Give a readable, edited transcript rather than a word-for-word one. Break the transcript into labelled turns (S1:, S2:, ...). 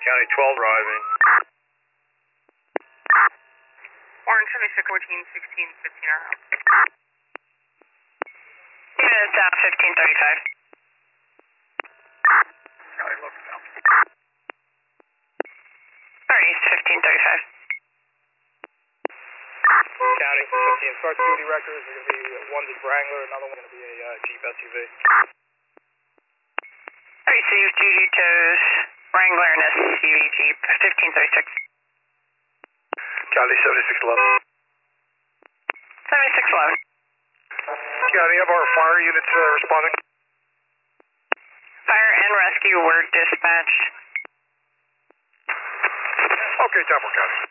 S1: County 12 arriving.
S2: Orange 76, 14, 16, 15 are out.
S3: Units down 1535.
S1: County local down.
S3: Sorry, 1535.
S1: County 15 start duty records are going to be one's a Wrangler, another one's going to be a Jeep SUV.
S3: I received duty tows, Wrangler and SUV Jeep, 1536.
S1: County 7611.
S3: 7611.
S1: County, have our fire units responding?
S3: Fire and rescue were dispatched.
S1: Okay, 10-4 County.